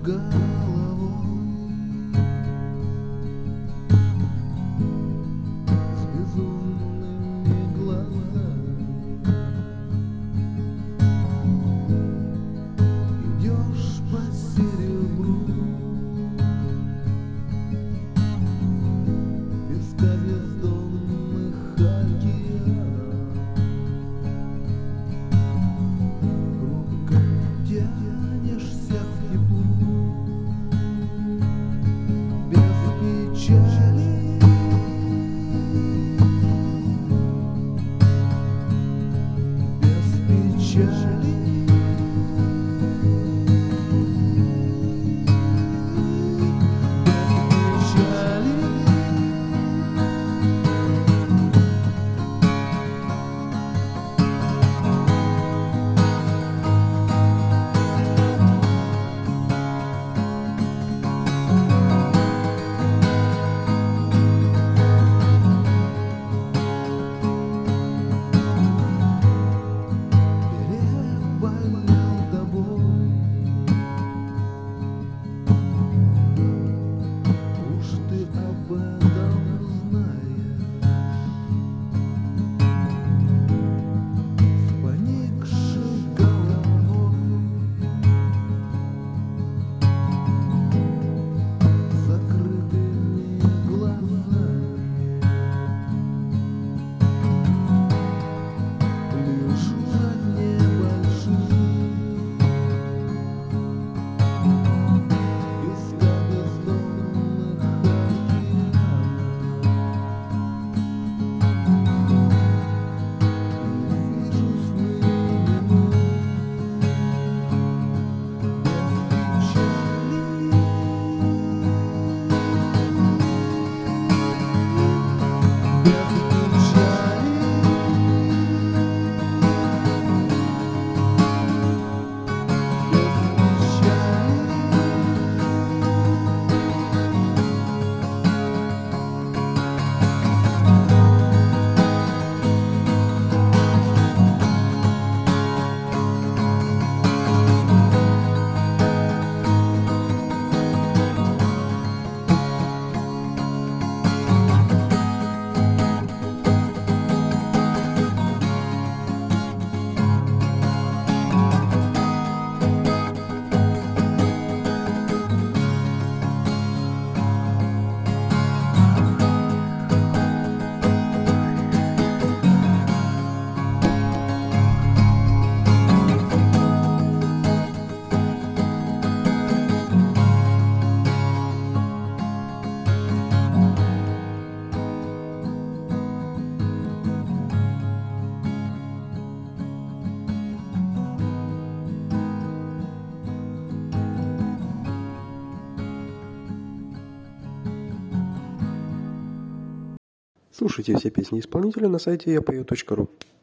головой, с безумными глазами. Идешь по серебру песка бездонных океанов, руками тянешься к теплу, без печали, без печали. Переболел тобой, уж ты об этом знаешь, с поникшей головой, с закрытыми глазами, лишь уже небольших песка бездонных океанов. Не вижу сны минут без печали, без печали, без печали. Слушайте все песни исполнителя на сайте yapoe.ru.